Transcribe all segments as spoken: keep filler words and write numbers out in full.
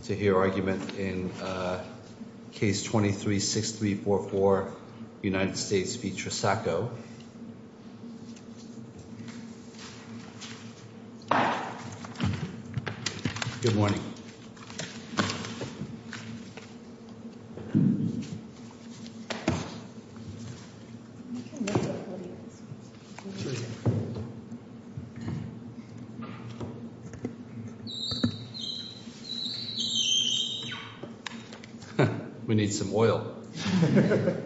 to hear argument in uh, case twenty-three six three four four, United States v. Trisaco. Good morning. We need some oil. Good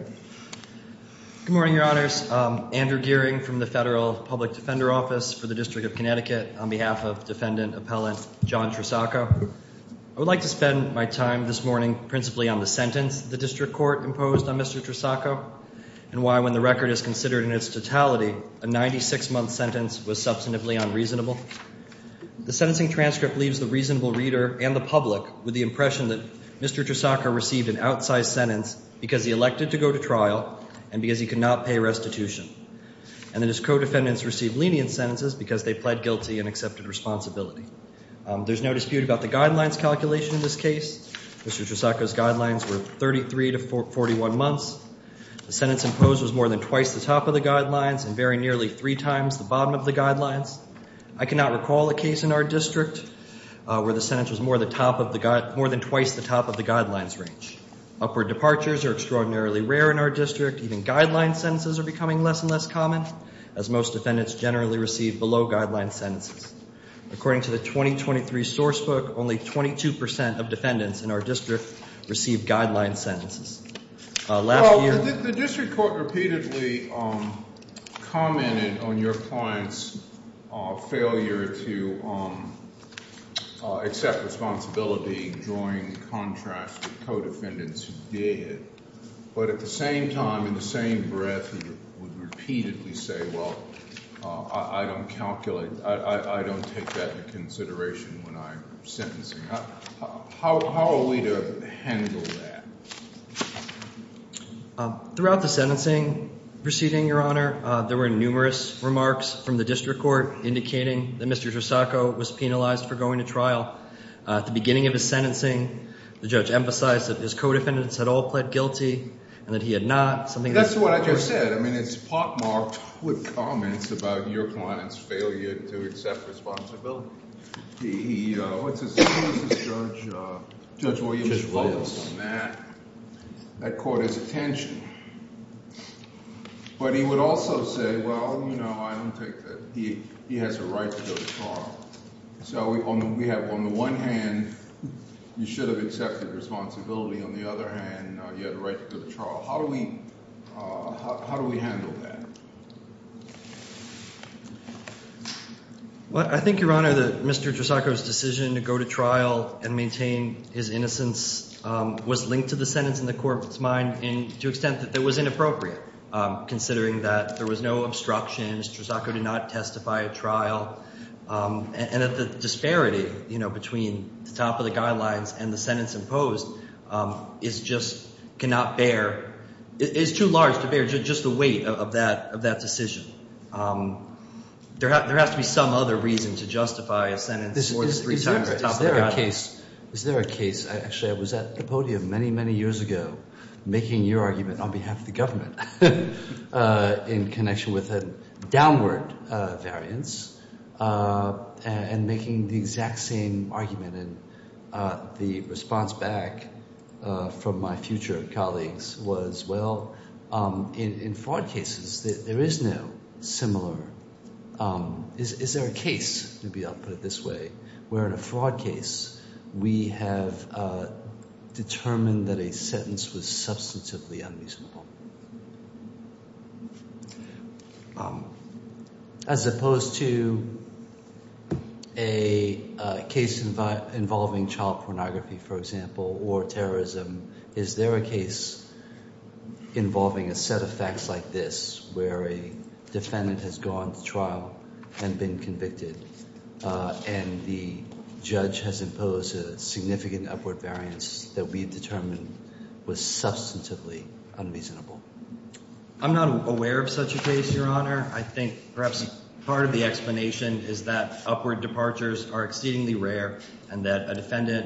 morning, Your Honors. Um, Andrew Gearing from the Federal Public Defender Office for the District of Connecticut on behalf of Defendant Appellant John Trisaco. I would like to spend my time this morning principally on the sentence the District Court imposed on Mister Trisaco and why, when the record is considered in its totality, a ninety-six month sentence was substantively unreasonable. The sentencing transcript leaves the reasonable reader and the public with the impression that Mister Trisaco received an outsized sentence because he elected to go to trial and because he could not pay restitution, and that his co-defendants received lenient sentences because they pled guilty and accepted responsibility. Um, there's no dispute about the guidelines calculation in this case. Mister Trisaco's guidelines were thirty-three to forty-one months. The sentence imposed was more than twice the top of the guidelines and very nearly three times the bottom of the guidelines. I cannot recall a case in our district uh, where the sentence was more, the top of the gui- more than twice the top of the guidelines range. Upward departures are extraordinarily rare in our district. Even guideline sentences are becoming less and less common, as most defendants generally receive below guideline sentences. According to the twenty twenty-three Sourcebook, only twenty-two percent of defendants in our district received guideline sentences. Uh, last well, year, the, the district court repeatedly um, commented on your client's uh, failure to um, uh, accept responsibility, drawing contrast with co-defendants who did. But at the same time, in the same breath, he would repeatedly say, well, uh, I, I don't calculate, I, I, I don't take that into consideration when I'm sentencing. How, how, how are we to handle that? Um, throughout the sentencing proceeding, Your Honor, uh, there were numerous remarks from the district court indicating that Mister Trisaco was penalized for going to trial. Uh, at the beginning of his sentencing, the judge emphasized that his co-defendants had all pled guilty and that he had not. Something That's that, what I just said. I mean, it's pockmarked with comments about your client's failure to accept responsibility. He, he uh, what's his, who's this judge? Uh, Judge Williams Judge Williams. focused on that. That caught his attention. But he would also say, well, you know, I don't take that. He he has a right to go to trial. So we, on the, we have, on the one hand, you should have accepted responsibility. On the other hand, uh, you had a right to go to trial. How do we uh, how, how do we handle that? Well, I think, Your Honor, that Mister Trisaco's decision to go to trial and maintain his innocence um, was linked to the sentence in the court's mind in, to the extent that it was inappropriate, um, considering that there was no obstruction, Mister Trisaco did not testify at trial, um, and, and that the disparity, you know, between the top of the guidelines and the sentence imposed um, is just cannot bear, is too large to bear just, just the weight of, of that of that decision. Um, There, ha- there has to be some other reason to justify a sentence This, more than is, three is times there, the top is of the there a guidelines. case? Is there a case? I, actually, I was at the podium many, many years ago, making your argument on behalf of the government uh, in connection with a downward uh, variance, uh, and, and making the exact same argument. And uh, the response back uh, from my future colleagues was, well, um, in, in fraud cases, there, there is no similar. Um, is, is there a case, maybe I'll put it this way, where in a fraud case we have uh, determined that a sentence was substantively unreasonable? Um, as opposed to a uh, case invi- involving child pornography, for example, or terrorism, is there a case involving a set of facts like this where a defendant has gone to trial and been convicted, uh, and the judge has imposed a significant upward variance that we determined was substantively unreasonable? I'm not aware of such a case, Your Honor. I think perhaps part of the explanation is that upward departures are exceedingly rare and that a defendant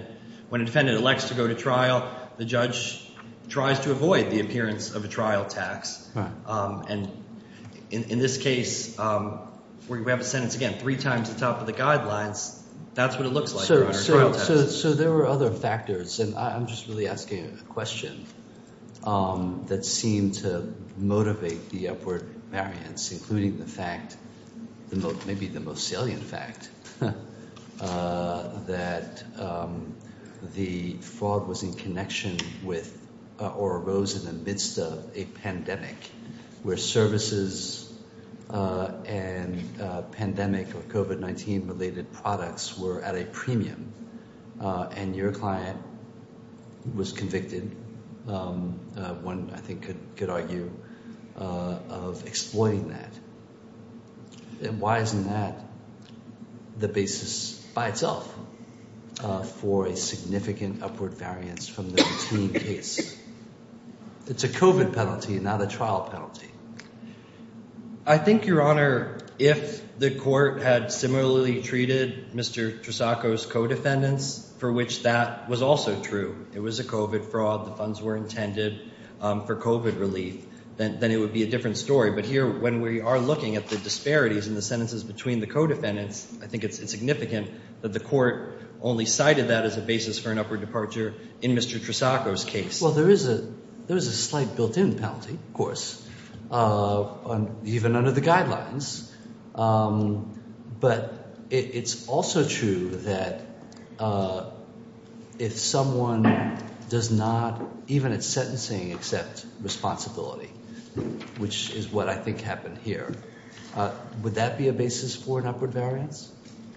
when a defendant elects to go to trial, the judge tries to avoid the appearance of a trial tax. Right. Um, and in, in this case, um, where we have a sentence, again, three times the top of the guidelines, that's what it looks like, So, Your Honor, so, trial tax. so, so there were other factors, and I, I'm just really asking a question um, that seemed to motivate the upward variance, including the fact, the mo- maybe the most salient fact, uh, that um, the fraud was in connection with uh, or arose in the midst of a pandemic where services uh, and uh, pandemic or COVID nineteen related products were at a premium, uh, and your client was convicted, um, uh, one I think could, could argue, uh, of exploiting that. And why isn't that the basis by itself uh, for a significant upward variance from the routine case? It's a COVID penalty, not a trial penalty. I think, Your Honor, if the court had similarly treated Mister Trisacco's co-defendants, for which that was also true, it was a COVID fraud, the funds were intended um, for COVID relief, then, then it would be a different story. But here, when we are looking at the disparities in the sentences between the co-defendants, I think it's, it's significant that the court only cited that as a basis for an upward departure in Mister Trisacco's case. Well, there is a there is a slight built-in penalty, of course, uh, on, even under the guidelines. Um, but it, it's also true that uh, if someone does not, even at sentencing, accept responsibility, which is what I think happened here, uh, would that be a basis for an upward variance?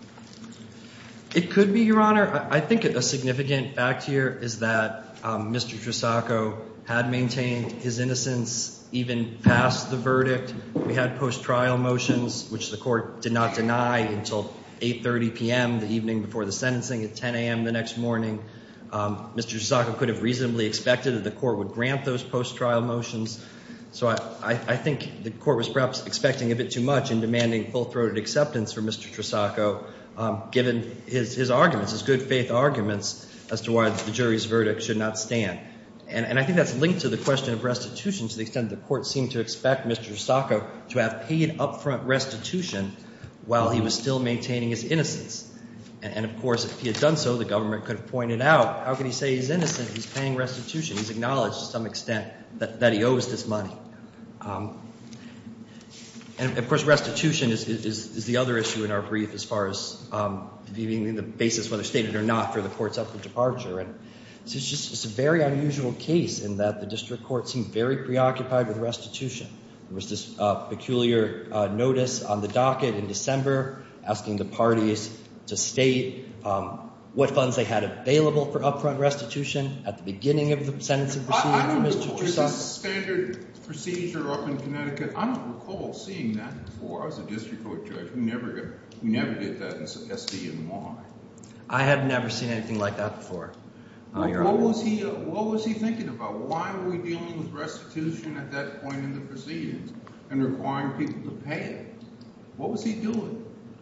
It could be, Your Honor. I think a significant fact here is that um, Mister Trisacco had maintained his innocence even past the verdict. We had post-trial motions, which the court did not deny until eight thirty p.m. the evening before the sentencing. At ten a.m. the next morning, um, Mister Trisacco could have reasonably expected that the court would grant those post-trial motions. So I, I, I think the court was perhaps expecting a bit too much in demanding full-throated acceptance from Mister Trisacco, um, given his, his arguments, his good faith arguments as to why the jury's verdict should not stand. And, and I think that's linked to the question of restitution to the extent that the court seemed to expect Mister Trisacco to have paid upfront restitution while he was still maintaining his innocence. And, and of course, if he had done so, the government could have pointed out, how could he say he's innocent? He's paying restitution. He's acknowledged to some extent that, that he owes this money. Um, and of course, restitution is, is, is the other issue in our brief as far as um, being the basis, whether stated or not, for the court's upward departure. And so it's just it's a very unusual case in that the district court seemed very preoccupied with restitution. There was this uh, peculiar uh, notice on the docket in December asking the parties to state um, what funds they had available for upfront restitution at the beginning of the sentencing proceeding for Mister Trisacco. Is this standard procedure up in Connecticut? I don't recall seeing that before. I was a district court judge. We never got, we never did that in S D N Y. I have never seen anything like that before. Uh, what, Your what Honor. was he? Uh, what was he thinking about? Why were we dealing with restitution at that point in the proceedings and requiring people to pay it? What was he doing?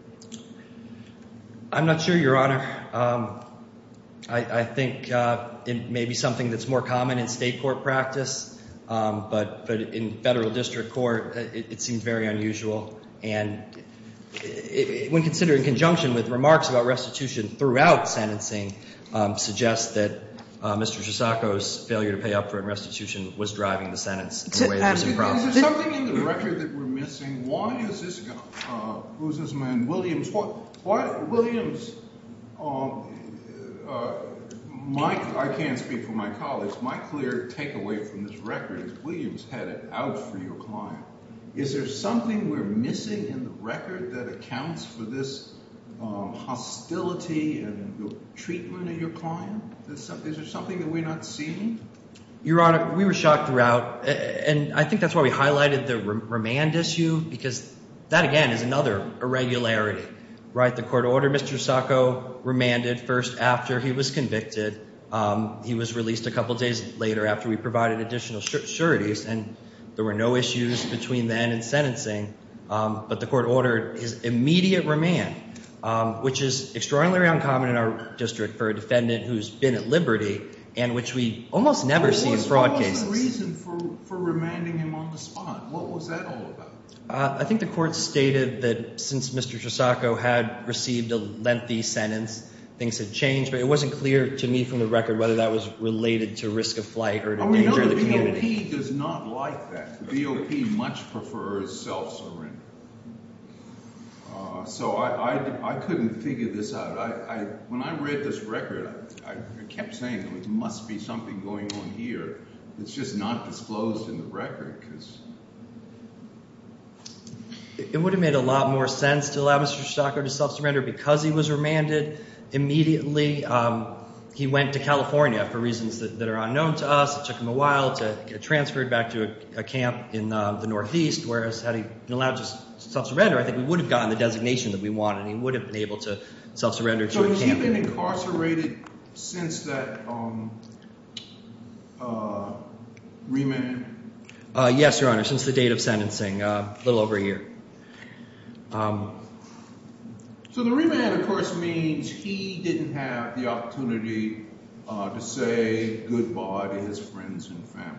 I'm not sure, Your Honor. Um, I, I think uh, it may be something that's more common in state court practice, um, but but in federal district court, it, it seems very unusual. And it, it, when considered in conjunction with remarks about restitution throughout sentencing, um, suggests that uh, Mister Trisacco's failure to pay upfront restitution was driving the sentence in a way that was Is, improper. is there something in the record that we're missing? Why is this guy? Uh, who's this man? Williams. What? Why Williams? Um, uh, my I can't speak for my colleagues. My clear takeaway from this record is Williams had it out for your client. Is there something we're missing in the record that accounts for this um, hostility and the treatment of your client? Is, some, is there something that we're not seeing? Your Honor, we were shocked throughout, and I think that's why we highlighted the remand issue, because that, again, is another irregularity, right? The court ordered Mister Trisacco remanded first after he was convicted. Um, he was released a couple days later after we provided additional sureties, and there were no issues between then and sentencing, um, but the court ordered his immediate remand. um, which is extraordinarily uncommon in our district for a defendant who's been at liberty, and which we almost never see in fraud cases. What was the reason for, for remanding him on the spot? What was that all about? Uh, I think the court stated that since Mister Trisaco had received a lengthy sentence, things had changed, but it wasn't clear to me from the record whether that was related to risk of flight or to oh, danger know of the, the community. B O P does not like that. The B O P much prefers self-surrender. Uh, so I, I, I couldn't figure this out. I, I, when I read this record, I, I kept saying there must be something going on here that's just not disclosed in the record. Because it would have made a lot more sense to allow Mister Trisaco to self-surrender because he was remanded immediately. Um, he went to California for reasons that, that are unknown to us. It took him a while to get transferred back to a, a camp in uh, the Northeast, whereas had he been allowed to self-surrender, I think we would have gotten the designation that we wanted, and he would have been able to self-surrender to so a camp. So has he been incarcerated since that um, uh, remand? Uh, yes, Your Honor, since the date of sentencing, uh, a little over a year. Um, so the remand, of course, means he didn't have the opportunity uh, to say goodbye to his friends and family.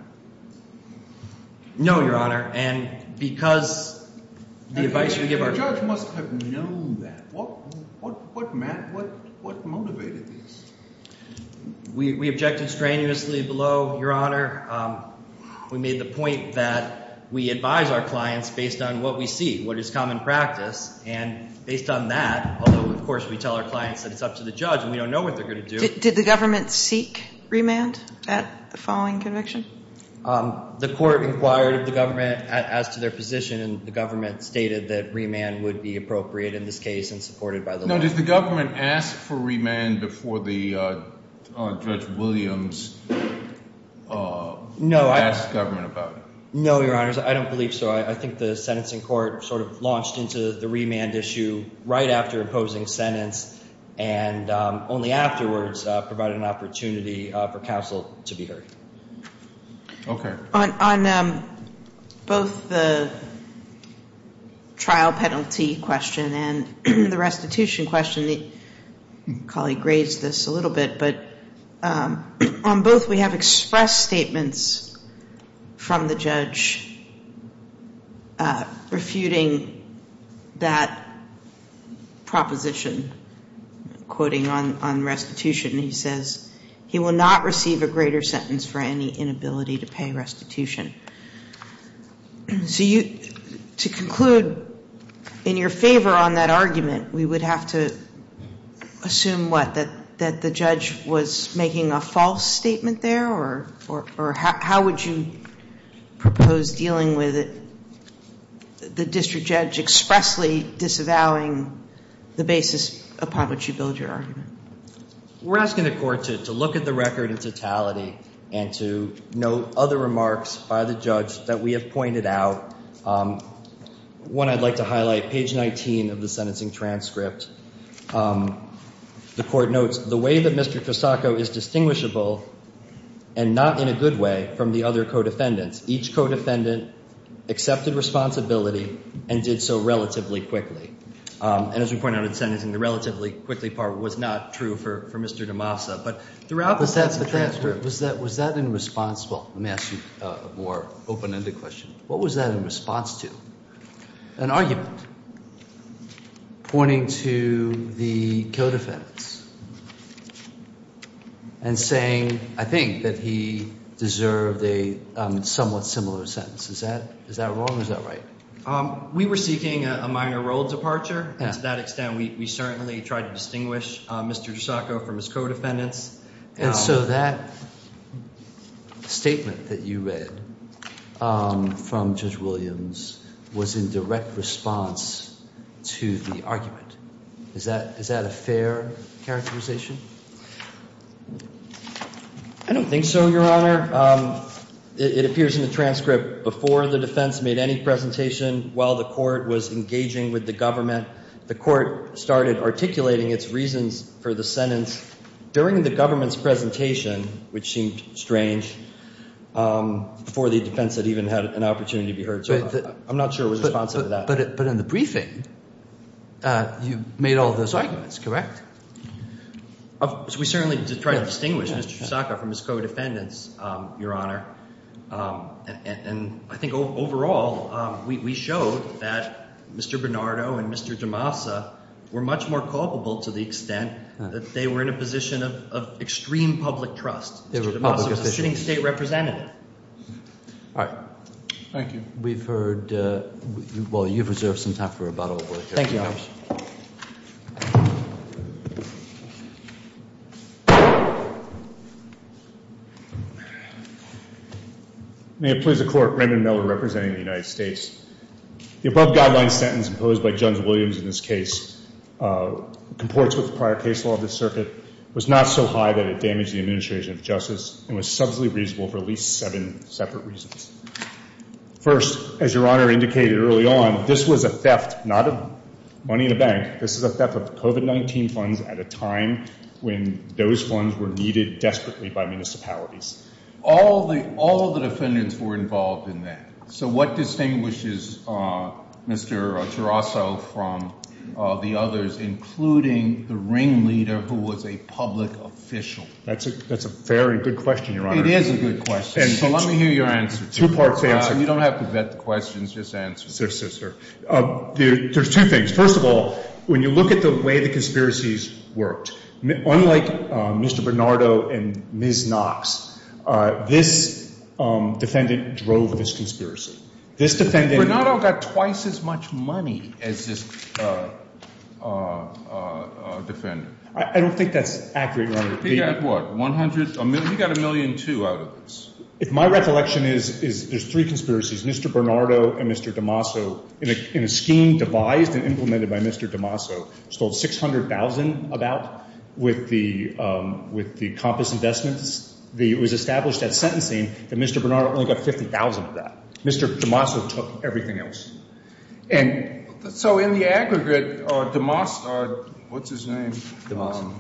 No, Your Honor, and because the and, advice and, we give and our the judge must have known that. What, what, what, Matt, what, what motivated this? We, we objected strenuously below, Your Honor. Um, we made the point that we advise our clients based on what we see, what is common practice, and based on that, although of course we tell our clients that it's up to the judge and we don't know what they're going to do. Did, did the government seek remand at the following conviction? Um, the court inquired of the government as to their position, and the government stated that remand would be appropriate in this case and supported by the law. Now, does the government ask for remand before the uh, uh, Judge Williams uh, no, asked government about it? No, Your Honors, I don't believe so. I, I think the sentencing court sort of launched into the remand issue right after imposing sentence, and um, only afterwards uh, provided an opportunity uh, for counsel to be heard. Okay. On, on um, both the trial penalty question and the restitution question, the colleague raised this a little bit, but um, on both we have express statements from the judge uh, refuting that proposition, quoting on, on restitution. He says, he will not receive a greater sentence for any inability to pay restitution. So you, to conclude in your favor on that argument, we would have to assume what, that that the judge was making a false statement there, or or, or how, how would you propose dealing with it, the district judge expressly disavowing the basis upon which you build your argument? We're asking the court to, to look at the record in totality and to note other remarks by the judge that we have pointed out. Um, one I'd like to highlight, page nineteen of the sentencing transcript. Um, the court notes, the way that Mister Trisaco is distinguishable, and not in a good way, from the other co-defendants. Each co-defendant accepted responsibility and did so relatively quickly. Um, and as we point out in sentencing, the relatively quickly part was not true for, for Mister DeMassa. But throughout the sentencing transcript... Was that, was that in response... Well, let me ask you a more open-ended question. What was that in response to? An argument pointing to the co-defendants and saying, I think, that he deserved a um, somewhat similar sentence. Is that is that wrong or is that right? Um, we were seeking a, a minor role departure. Yeah. And to that extent, we, we certainly tried to distinguish uh, Mister Trisaco from his co-defendants. And Um, so that statement that you read um, from Judge Williams was in direct response to the argument. Is that is that a fair characterization? I don't think so, Your Honor. Um, it, it appears in the transcript before the defense made any presentation while the court was engaging with the government. The court started articulating its reasons for the sentence during the government's presentation, which seemed strange, um, before the defense had even had an opportunity to be heard. So the, I'm not sure it was but, responsive but, to that. But, it, but in the briefing, uh, you made all those arguments, correct? Of, so we certainly did try Yeah. to distinguish Yeah, Mister yeah. Trusacco from his co-defendants, um, Your Honor. Um, and, and I think o- overall, um, we, we showed that Mister Bernardo and Mister DeMassa were much more culpable to the extent that they were in a position of, of extreme public trust. They were Mister public DeMassa was a sitting officials. state representative. All right. Thank you. We've heard, uh, w- well, you've reserved some time for rebuttal. We'll hear Thank from you, Your Honor. May it please the Court, Raymond Miller representing the United States. The above guideline sentence imposed by Judge Williams in this case uh, comports with the prior case law of this circuit, was not so high that it damaged the administration of justice, and was substantially reasonable for at least seven separate reasons. First, as Your Honor indicated early on, this was a theft, not of money in a bank. This is a theft of COVID nineteen funds at a time when those funds were needed desperately by municipalities. All the all of the defendants were involved in that. So what distinguishes uh, Mister Tarasso from uh, the others, including the ringleader who was a public official? That's a that's a fair and good question, Your Honor. It is a good question. And so let me hear your answer. Two parts answer. Uh, you don't have to vet the questions, just answer. Sir, sir, sir. Uh, there, there's two things. First of all, when you look at the way the conspiracies worked, m- unlike uh, Mister Bernardo and Miz Knox, uh, this um, defendant drove this conspiracy. This defendant... Bernardo got twice as much money as this uh, uh, uh, uh, defendant. I, I don't think that's accurate, Your Honor. He The- got what? One hundred. A million. He got a million two out of this. If my recollection is, is there's three conspiracies, Mister Bernardo and Mister DeMasso, in a, in a scheme devised and implemented by Mister DeMasso, stole six hundred thousand dollars about with the, um, with the Compass Investments. The, it was established at sentencing that Mister Bernardo only got fifty thousand dollars of that. Mister DeMasso took everything else. And So in the aggregate, uh, Demas, uh, what's his name? Damaso. Um,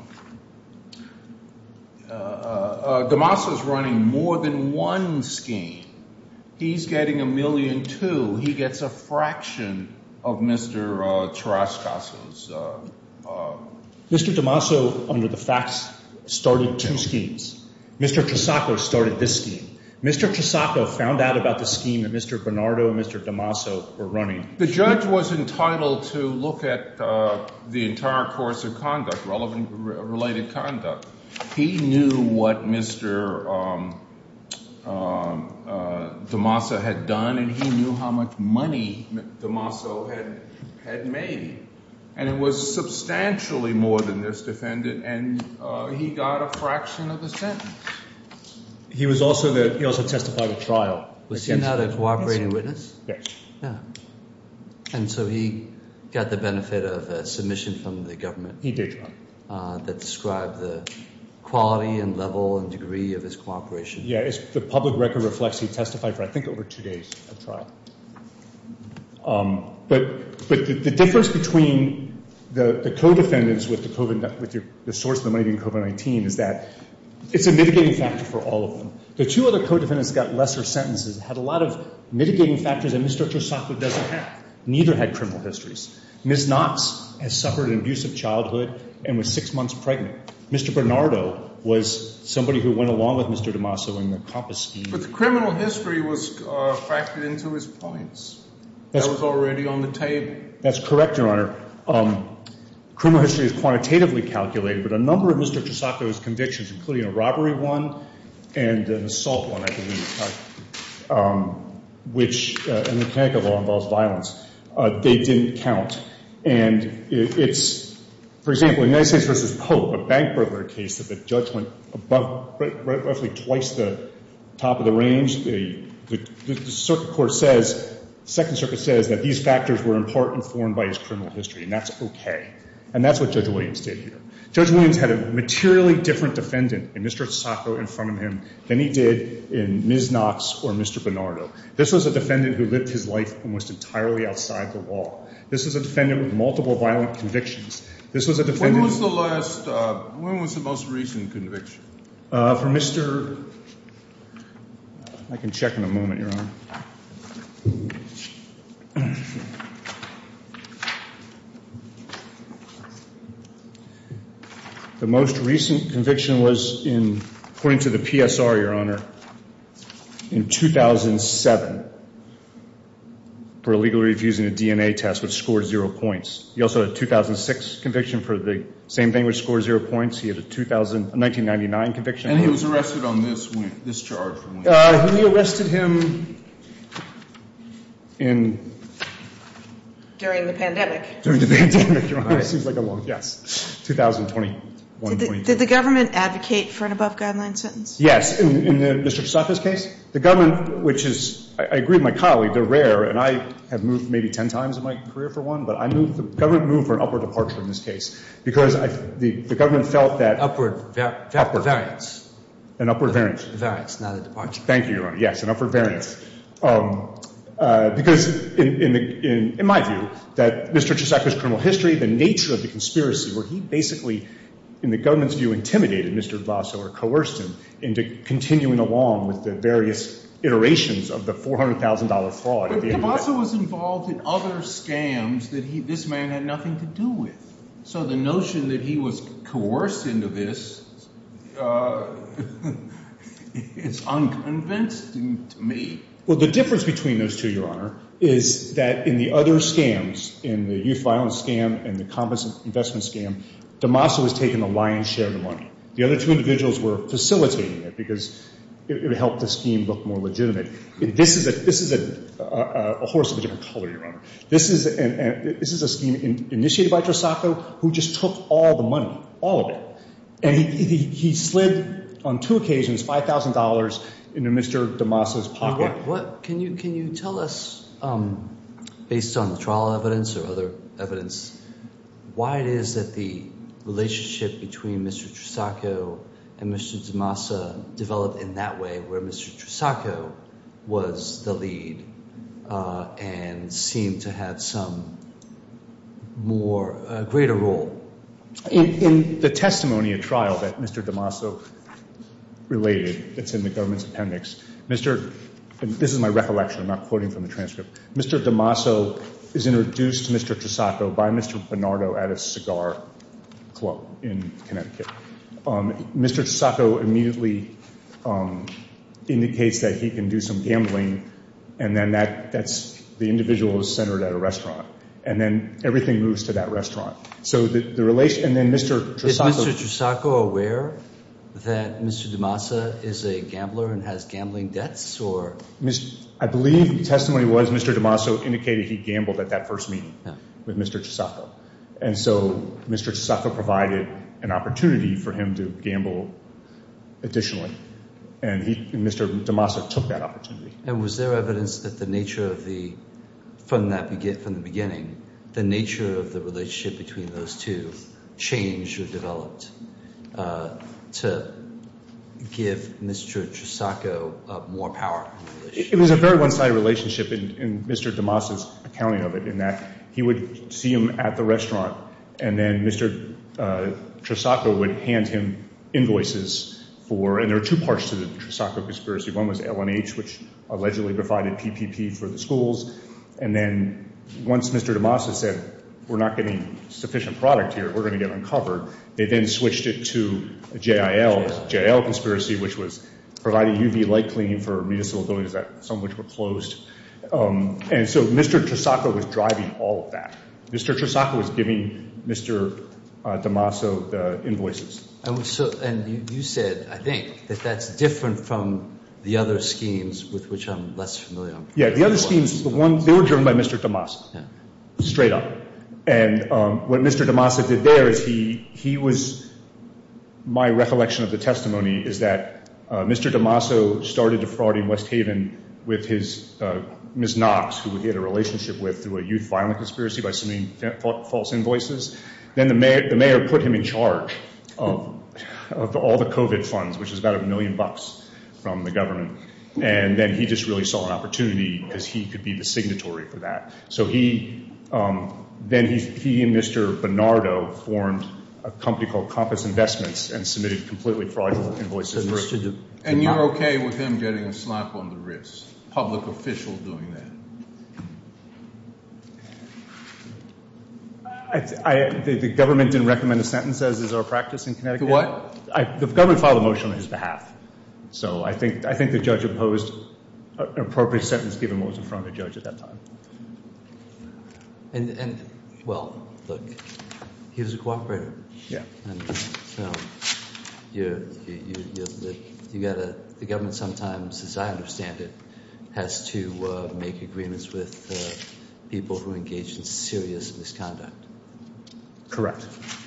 uh, uh, Damasso's running more than one scheme. He's getting a million two. He gets a fraction of Mister Uh, Tarasco's. Uh, uh, Mister DeMasso, under the facts, started two schemes. Mister Trusacco started this scheme. Mister Trusacco found out about the scheme that Mister Bernardo and Mister DeMasso were running. The judge was entitled to look at uh, the entire course of conduct, relevant re- related conduct. He knew what Mister Um, um, uh, DeMasso had done, and he knew how much money DeMasso had had made. And it was substantially more than this defendant, and uh, he got a fraction of the sentence. He was also the, he also testified at trial. Was he not a cooperating witness? Yes. Yeah. And so he got the benefit of a submission from the government He did, Your Honor. uh, that described the quality and level and degree of his cooperation. Yeah, it's, the public record reflects he testified for, I think, over two days at trial. Um, but but the, the difference between the, the co-defendants with the COVID, with your, the source of the money being COVID nineteen is that it's a mitigating factor for all of them. The two other co-defendants got lesser sentences, had a lot of mitigating factors that Mister Trusacco doesn't have. Neither had criminal histories. Miz Knox has suffered an abusive childhood and was six months pregnant. Mister Bernardo was somebody who went along with Mister DeMasso in the Compass scheme. But the criminal history was uh, factored into his points. That's- That was already on the table. That's correct, Your Honor. Um, criminal history is quantitatively calculated, but a number of Mister Trusacco's convictions, including a robbery one and an assault one, I believe, uh, um, which, uh, and the Connecticut law involves violence, uh, they didn't count. And it, it's, for example, in United States versus Pope, a bank burglary case that the judge went above, roughly twice the top of the range, the, the, the circuit court says, Second Circuit says that these factors were in part informed by his criminal history, and that's okay. And that's what Judge Williams did here. Judge Williams had a materially different defendant in Mister Trusacco in front of him than he did in Miz Knox or Mister Bernardo. This was a defendant who lived his life almost entirely outside the law. This was a defendant with multiple violent convictions. This was a defendant... When was the last, uh, when was the most recent conviction? Uh, for Mister I can check in a moment, Your Honor. The most recent conviction was in, according to the P S R, Your Honor, in two thousand seven for illegally refusing a D N A test, which scored zero points. He also had a two thousand six conviction for the same thing, which scored zero points. He had a two thousand, a nineteen ninety-nine conviction. And he was arrested on this when, this charge when? Uh, he arrested him in... During the pandemic. During the pandemic, Your Honor. It seems like a long, yes. two thousand twenty-one, Did the, did the government advocate for an above-guideline sentence? Yes. In, in the Mister Chisako's case, the government, which is, I, I agree with my colleague, they're rare, and I have moved maybe ten times in my career for one, but I moved, the government moved for an upward departure in this case because I, the, the government felt that... Upward, var, var, upward variance. An upward variance. Variance, not a departure. Thank you, Your Honor. Yes, an upward variance. Um, uh, because in, in, the, in, in my view, that Mister Chisako's criminal history, the nature of the conspiracy, where he basically, in the government's view, intimidated Mister Damaso or coerced him into continuing along with the various iterations of the four hundred thousand dollars fraud. But Damaso was involved in other scams that he, this man had nothing to do with. So the notion that he was coerced into this uh, is unconvincing to me. Well, the difference between those two, Your Honor, is that in the other scams, in the youth violence scam and the composite investment scam, Damaso was taking the lion's share of the money. The other two individuals were facilitating it because it, it helped the scheme look more legitimate. It, this is a this is a, a, a horse of a different color, Your Honor. This is an, an, this is a scheme in, initiated by Chisaco, who just took all the money, all of it, and he he, he slid on two occasions five thousand dollars into Mister Damaso's pocket. What, what can you can you tell us, um, based on the trial evidence or other evidence, why it is that the relationship between Mister Chisaco and Mister Damaso developed in that way, where Mister Chisaco was the lead uh, and seemed to have some more uh, greater role? In, in the testimony at trial that Mister Damaso related, it's in the government's appendix, Mister and this is my recollection, I'm not quoting from the transcript, Mister Damaso is introduced to Mister Chisaco by Mister Bernardo at a cigar club in Connecticut. Um, Mister Chisaco immediately um, indicates that he can do some gambling, and then that that's the individual is centered at a restaurant, and then everything moves to that restaurant. So the, the relation, and then Mister Chisaco... Is Mister Chisaco aware that Mister Damaso is a gambler and has gambling debts, or? I believe the testimony was Mister Damaso indicated he gambled at that first meeting yeah. with Mister Chisaco. And so Mister Chisaco provided an opportunity for him to gamble additionally. And he, and Mister Damaso took that opportunity. And was there evidence that the nature of the, from that begin, from the beginning, the nature of the relationship between those two changed or developed uh, to give Mister Chisaco uh, more power in the relationship? It was a very one-sided relationship in, in Mister Damaso's accounting of it, in that he would see him at the restaurant, and then Mister Uh, Chisaco would hand him invoices for, and there are two parts to the Chisaco conspiracy. One was L N H, which allegedly provided P P P for the schools, and then once Mister Damaso said, we're not getting sufficient product here, we're going to get uncovered, they then switched it to a J I L, J I L conspiracy, which was providing U V light cleaning for municipal buildings, that some of which were closed. Um, and so Mister Chisaco was driving all of that. Mister Chisaco was giving Mister Uh, Damaso the invoices. And so, and you, you said, I think, that that's different from the other schemes with which I'm less familiar. Yeah, the other schemes, the one they were driven by Mister Damaso, yeah. straight up. And um, what Mister Damaso did there is he he was. My recollection of the testimony is that uh, Mister Damaso started defrauding West Haven with his uh, Miz Knox, who he had a relationship with through a youth violent conspiracy by submitting fa- false invoices. Then the mayor, the mayor put him in charge of, of all the COVID funds, which is about a million bucks from the government. And then he just really saw an opportunity because he could be the signatory for that. So he, um, then he, he and Mister Bernardo formed a company called Compass Investments and submitted completely fraudulent invoices. So for Mister De- and you're okay with him getting a slap on the wrist, public official doing that? I, I, the, the government didn't recommend a sentence, as is our practice in Connecticut. The what? I, the government filed a motion on his behalf. So I think I think the judge imposed an appropriate sentence given what was in front of the judge at that time. And, and well, look, he was a cooperator. Yeah. And so you you you you, you got to the government sometimes, as I understand it, has to uh, make agreements with uh, people who engage in serious misconduct. Correct.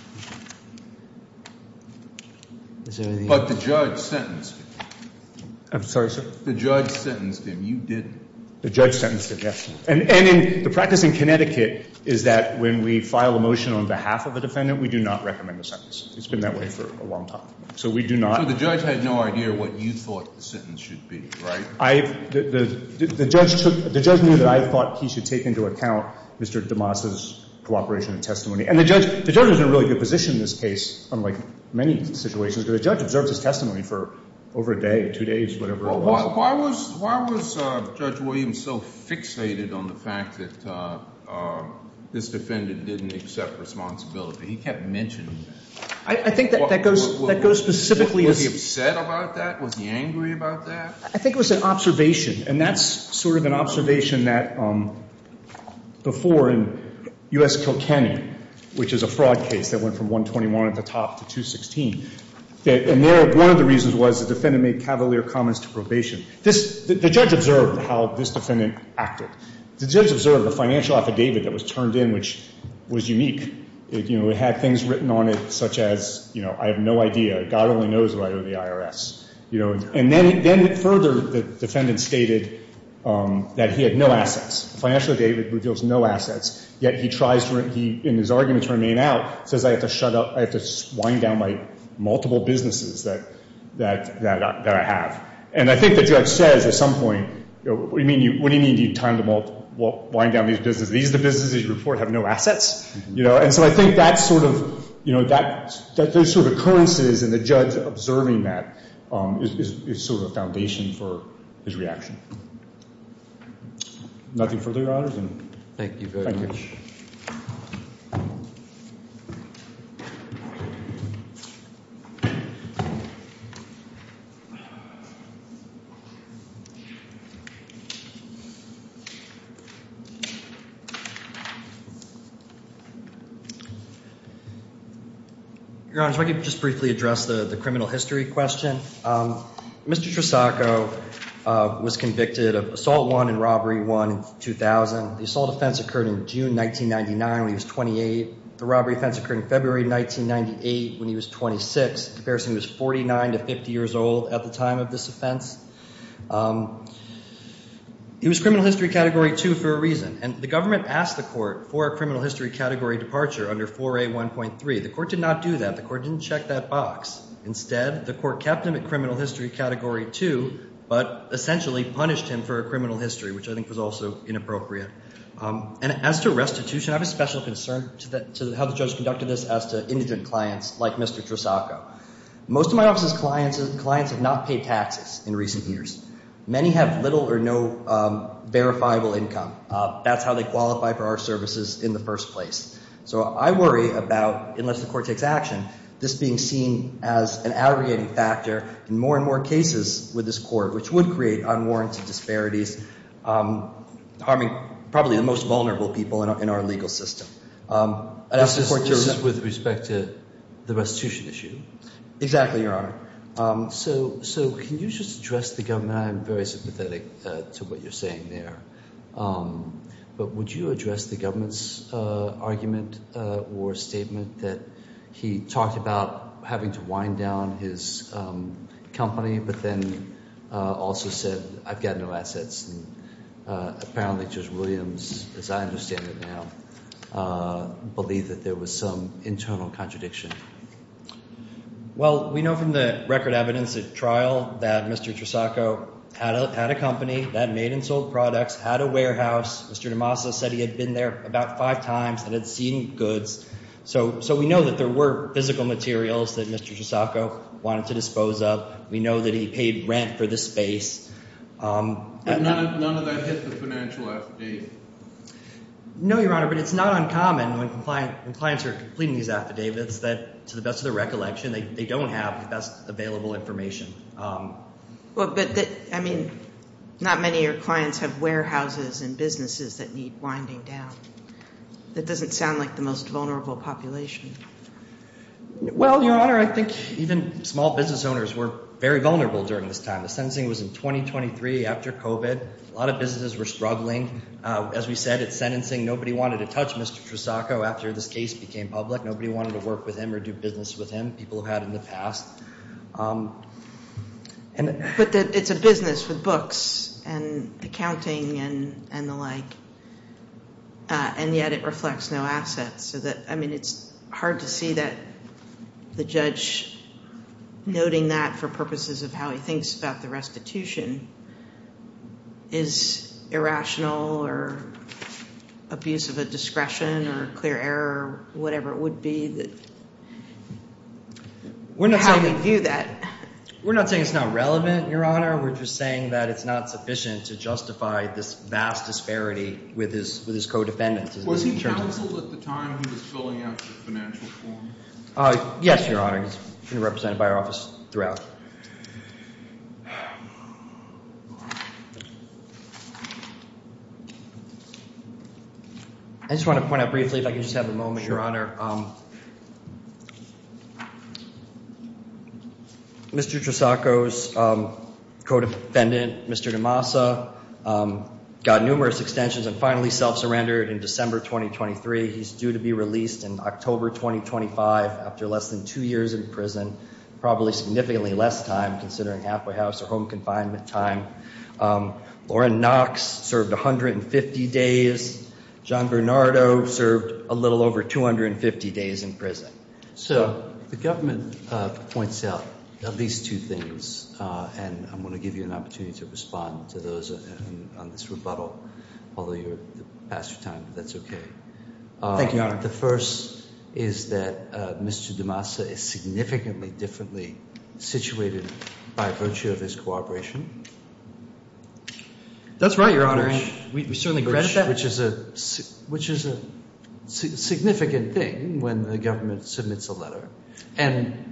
Is there anything? But the judge sentenced him. I'm sorry, sir? The judge sentenced him. You didn't. The judge sentenced him, yes. And, and in the practice in Connecticut is that when we file a motion on behalf of a defendant, we do not recommend a sentence. It's been that way for a long time. So we do not. So the judge had no idea what you thought the sentence should be, right? I the, the, the judge took the judge knew that I thought he should take into account Mister DeMasa's cooperation and testimony. And the judge the judge was in a really good position in this case, unlike many situations, because the judge observed his testimony for over a day, two days, whatever Well, it was. why, why was why was uh, Judge Williams so fixated on the fact that uh, uh, this defendant didn't accept responsibility? He kept mentioning that. I, I think that, What- that goes what- that goes specifically Was to he upset about that? Was he angry about that? I think it was an observation, and that's sort of an observation that um, before in U S Kilkenny, which is a fraud case that went from one twenty-one at the top to two sixteen. And there, one of the reasons was the defendant made cavalier comments to probation. This, the, the judge observed how this defendant acted. The judge observed the financial affidavit that was turned in, which was unique. It, you know, it had things written on it such as, you know, I have no idea. God only knows what I owe the I R S. You know, and then, then further, the defendant stated um, that he had no assets. The financial affidavit reveals no assets. Yet he tries to, he, in his argument to remain out, says I have to shut up, I have to wind down my multiple businesses that that that I, that I have. And I think the judge says at some point, you know, what do you mean? You, what do you mean you need time to multi, wind down these businesses? These are the businesses you report have no assets, mm-hmm. you know. And so I think that's sort of, you know, that that those sort of occurrences and the judge observing that um, is, is is sort of a foundation for his reaction. Nothing further, Your Honors. And thank you very thank much. You. Your Honor, if I could just briefly address the, the criminal history question. Um, Mister Trisaco uh, was convicted of assault one and robbery one in two thousand. The assault offense occurred in June nineteen ninety-nine when he was twenty-eight. The robbery offense occurred in February nineteen ninety-eight when he was twenty-six. In comparison, he was forty-nine to fifty years old at the time of this offense. Um, He was criminal history category two for a reason, and the government asked the court for a criminal history category departure under four A one point three. The court did not do that. The court didn't check that box. Instead, the court kept him at criminal history category two, but essentially punished him for a criminal history, which I think was also inappropriate. Um, and as to restitution, I have a special concern to, that, to how the judge conducted this as to indigent clients like Mister Trisaco. Most of my office's clients, clients have not paid taxes in recent years. Many have little or no um, verifiable income. Uh, that's how they qualify for our services in the first place. So I worry about, unless the court takes action, this being seen as an aggregating factor in more and more cases with this court, which would create unwarranted disparities, um, harming probably the most vulnerable people in our, in our legal system. Um, I'd ask This, the court is, to this is with respect to the restitution issue. Exactly, Your Honor. Um, so, so can you just address the government? I'm very sympathetic uh, to what you're saying there. Um, but would you address the government's uh, argument uh, or statement that he talked about having to wind down his um, company, but then uh, also said, I've got no assets. And uh, apparently Judge Williams, as I understand it now, uh, believed that there was some internal contradiction. Well, we know from the record evidence at trial that Mister Trisaco had a, had a company that made and sold products, had a warehouse. Mister DeMasa said he had been there about five times and had seen goods. So, so we know that there were physical materials that Mister Trisaco wanted to dispose of. We know that he paid rent for the space. Um, but none of, none of that hit the financial affidavit. No, Your Honor, but it's not uncommon when, client, when clients are completing these affidavits that, to the best of their recollection, they, they don't have the best available information. Um, Well, but, that, I mean, not many of your clients have warehouses and businesses that need winding down. That doesn't sound like the most vulnerable population. Well, Your Honor, I think even small business owners were very vulnerable during this time. The sentencing was in twenty twenty-three after COVID. A lot of businesses were struggling. Uh, as we said, at sentencing, nobody wanted to touch Mister Trusacco after this case became public. Nobody wanted to work with him or do business with him, people who had in the past. Um, and But the, it's a business with books and accounting and, and the like, uh, and yet it reflects no assets. So that, I mean, it's hard to see that the judge noting that for purposes of how he thinks about the restitution is irrational or abuse of a discretion or clear error or whatever it would be, that we're not how saying we view that. We're not saying it's not relevant, Your Honor. We're just saying that it's not sufficient to justify this vast disparity with his with his co-defendants. Was he counseled at the time he was filling out the financial form? Uh, yes, Your Honor. He's been represented by our office throughout. I just want to point out briefly, if I could just have a moment, Your Honor. Um, Mister Trusacco's um, co-defendant, Mister DeMassa, um, got numerous extensions and finally self-surrendered in December twenty twenty-three. He's due to be released in October twenty twenty-five after less than two years in prison, probably significantly less time considering halfway house or home confinement time. Um, Lauren Knox served one hundred fifty days. John Bernardo served a little over two hundred fifty days in prison. So the government uh, points out at least two things, uh, and I'm going to give you an opportunity to respond to those on, on this rebuttal, although you're past your time, but that's okay. Uh, Thank you, Your Honor. The first is that uh, Mister DeMassa is significantly differently situated by virtue of his cooperation. That's right, Your Honor. Which, we, we certainly which, credit that. Which is a which is a significant thing when the government submits a letter, and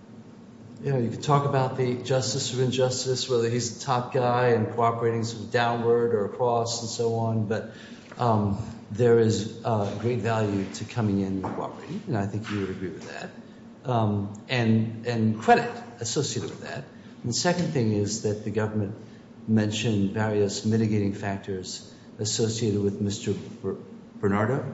you know you can talk about the justice or injustice, whether he's the top guy and cooperating sort of downward or across and so on, but um, there is uh, great value to coming in and cooperating, and I think you would agree with that, um, and and credit associated with that. And the second thing is that the government mentioned various mitigating factors associated with Mister Ber- Bernardo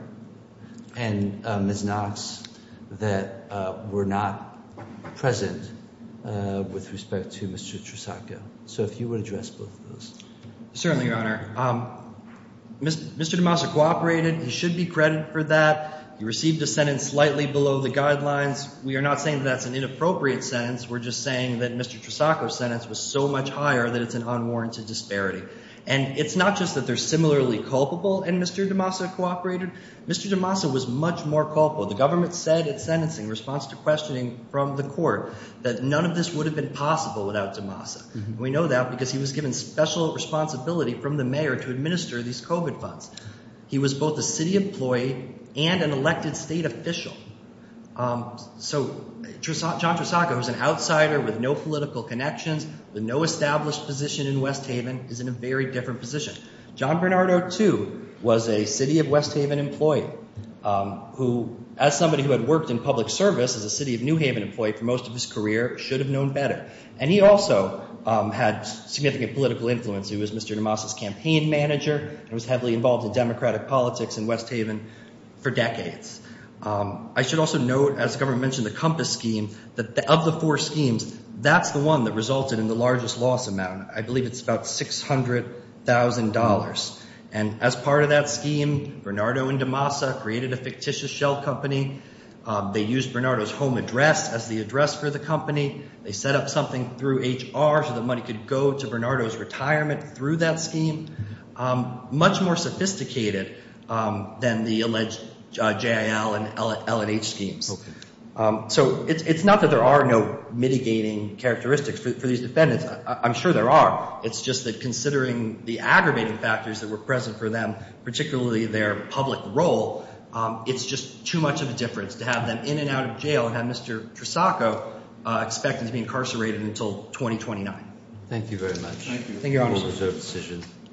and uh, Miz Knox that uh, were not present uh, with respect to Mister Trusacco. So if you would address both of those. Certainly, Your Honor. Um, Mister DeMassa cooperated. He should be credited for that. He received a sentence slightly below the guidelines. We are not saying that that's an inappropriate sentence. We're just saying that Mister Trusacco's sentence was so much higher that it's an unwarranted disparity. And it's not just that they're similarly culpable and Mister DeMassa cooperated. Mister DeMassa was much more culpable. The government said at sentencing, in response to questioning from the court, that none of this would have been possible without DeMassa. Mm-hmm. We know that because he was given special responsibility from the mayor to administer these COVID funds. He was both a city employee and an elected state official. Um, so John Trusacco, who's an outsider with no political connections, with no established position in West Haven, is in a very different position. John Bernardo, too, was a city of West Haven employee um, who, as somebody who had worked in public service as a city of New Haven employee for most of his career, should have known better. And he also um, had significant political influence. He was Mister DeMassa's campaign manager and was heavily involved in Democratic politics in West Haven for decades. Um, I should also note, as the government mentioned, the Compass scheme, that the, of the four schemes, that's the one that resulted in the largest loss amount. I believe it's about six hundred thousand dollars. And as part of that scheme, Bernardo and DeMassa created a fictitious shell company. Um, they used Bernardo's home address as the address for the company. They set up something through H R so that money could go to Bernardo's retirement through that scheme. Um, much more sophisticated um, than the alleged Uh, J I L and L and H schemes. Okay. Um, so it's, it's not that there are no mitigating characteristics for, for these defendants. I, I'm sure there are. It's just that considering the aggravating factors that were present for them, particularly their public role, um, it's just too much of a difference to have them in and out of jail and have Mister Trisaco uh, expected to be incarcerated until twenty twenty-nine. Thank you very much. Thank you. Thank you, Your Honor. We'll reserve decision.